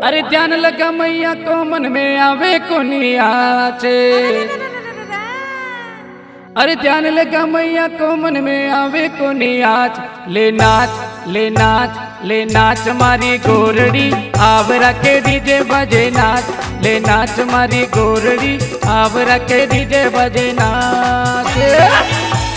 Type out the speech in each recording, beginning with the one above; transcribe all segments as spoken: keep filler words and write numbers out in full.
अरे ध्यान लगा मैया को मन में आवे को नियाचे। अरे ध्यान लगा मैया को मन में आवे को नियाच। ले नाच ले नाच ले नाच मारी गोरड़ी आवरा के डीजे बजे नाच। ले नाच मारी गोरड़ी आवरा के डीजे बजे नाच।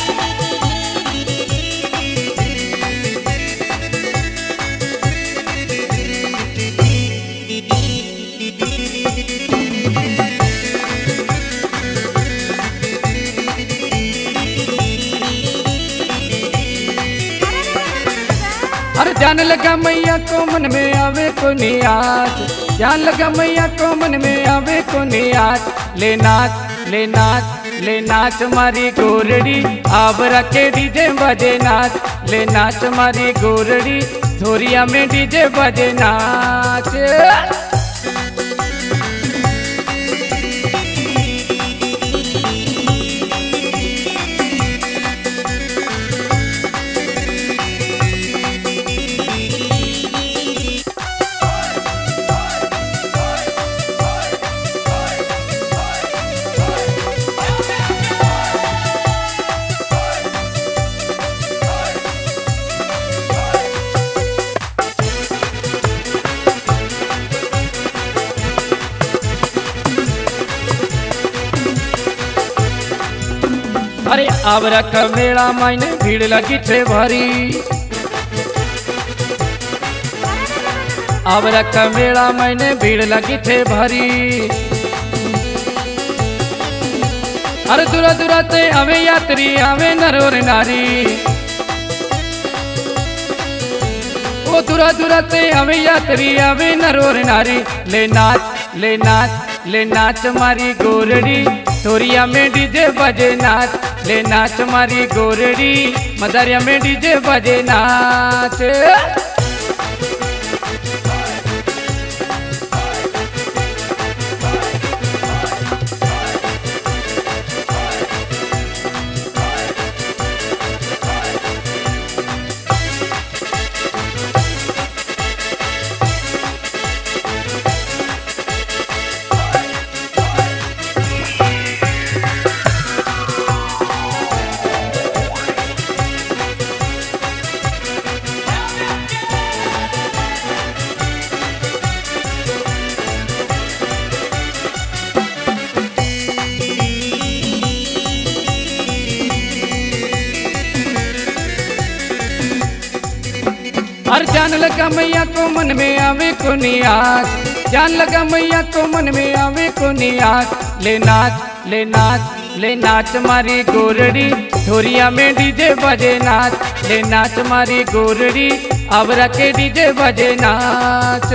अरे ध्यान लगा मैया को मन में आवे को नियाज। ध्यान लगा मैया को मन में आवे को नियाज। ले नाच ले नाच ले नाच मारी गोरड़ी आवरा के डीजे बजे नाच। ले नाच मारी गोरड़ी धोरिया में डीजे बजे नाच। अरे आवरा का मेला मायने भीड़ लगी थे भारी। आवरा का मेला मायने भीड़ लगी थे भारी। अरे दूरा दूरा ते आवे यात्री आवे नर और नारी। ओ दूरा दूरा ते आवे यात्री आवे नर और नारी। ले नाच ले नाच ले नाच मारी गोरड़ी धोरिया में डीजे बजे नाच। ले नाच मारी गोरड़ी मदारिया में डीजे बजे नाच। अरे जान लगा मैया को मन में आवे को नियाज। जान लगा मैया को मन में आवे को नियाज। ले नाच ले नाच ले नाच मारी गोरड़ी धोरिया में डीजे बजे नाच। ले नाच मारी गोरड़ी आवरा के डीजे बजे नाच।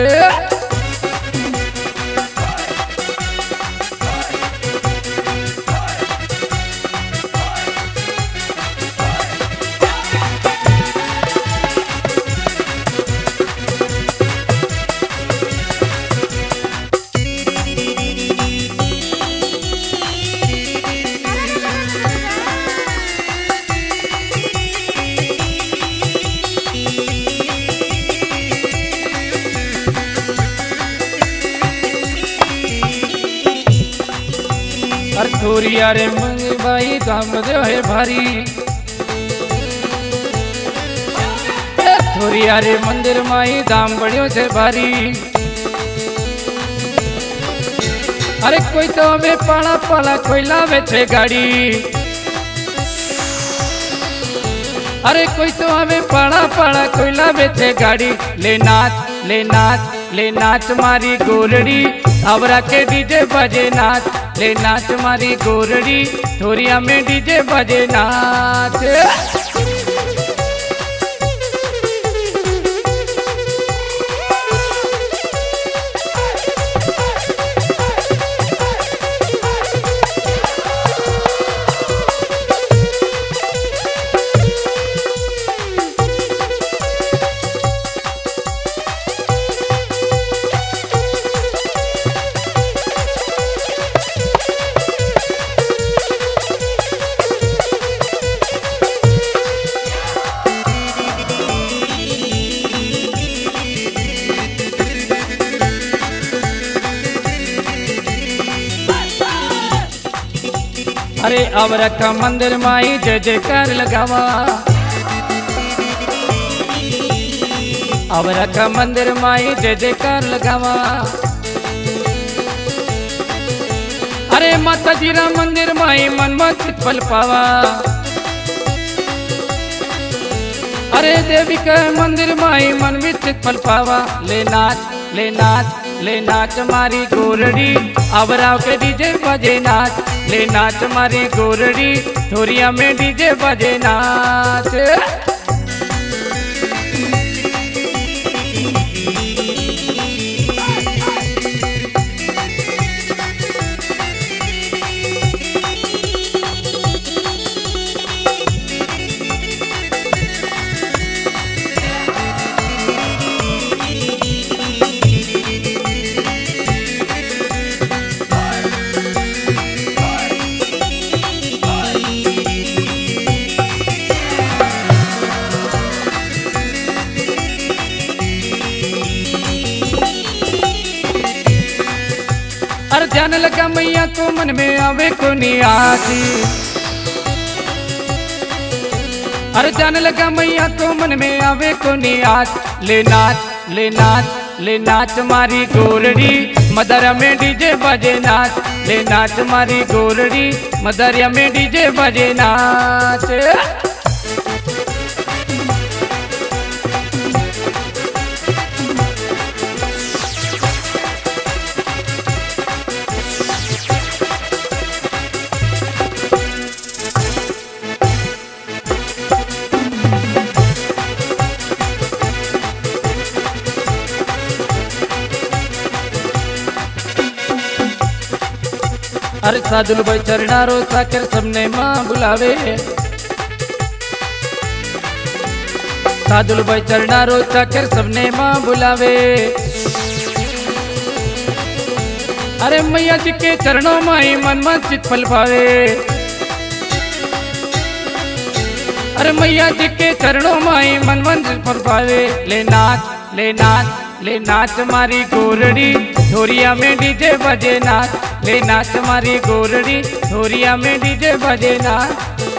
अरे थोरिया रे मंगे भाई दाम दे है भारी। थोरिया रे मंदिर माई दाम बढ़ियो छे भारी। अरे कोई तो हमें पाला पाला कोई लावे छे गाड़ी। अरे कोई तो हमें पाला पाला कोई लावे छे गाड़ी। ले नाच ले नाच ले नाच मारी गोरड़ी आवरा के डीजे बजे नाच। ले नाच मारी गोरड़ी धोरिया में डीजे बजे नाच। अरे अब रखा मंदिर माई जय जयकार लगावा, अब रखा मंदिर माई जय जयकार लगावा। अरे माता जीरा मंदिर माई मन मत फल पावा, अरे देवी का मंदिर माई मन में फल पावा। ले नाच ले नाच ले नाच मारी गोरड़ी, आवराव के डीजे बजे नाच। ले नाच मारी गोरड़ी, थोरिया में डीजे बजे नाच। अरे ध्यान लगा मैया को मन में आवे को नियासी, अरे ध्यान लगा मैया को मन में आवे को नियास। ले नाच ले नाच ले नाच मारी गोरड़ी, मदरिया में डीजे बजे नाच। ले नाच मारी गोरड़ी, मदरिया में डीजे बजे नाच। अरे साधुल भाई चरणारो साकर सबने माँ बुलावे, साधुल भाई चरणारो साकर सबने माँ बुलावे। अरे मैया जी के चरणों माई मन मन चित फल पावे, अरे मैया जी के चरणों माई मन मन चित फल पावे। ले नाच ले नाच ले नाच मारी गोरड़ी, ढोरिया में डीजे बजे नाच। ले नाच मारी गोरड़ी, ढोरिया में डीजे बजे नाच।